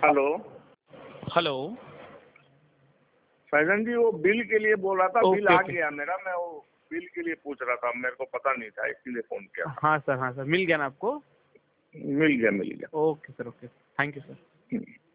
Hello. Hello. Faizan जी, वो bill के लिए बोल रहा था। बिल ओके आ ओके। गया मेरा। मैं वो बिल के लिए पूछ रहा था, मेरे को पता नहीं था, इसीलिए फोन किया था। हाँ सर, हाँ सर, मिल गया ना आपको? मिल गया, मिल गया। Okay sir, okay, thank you sir.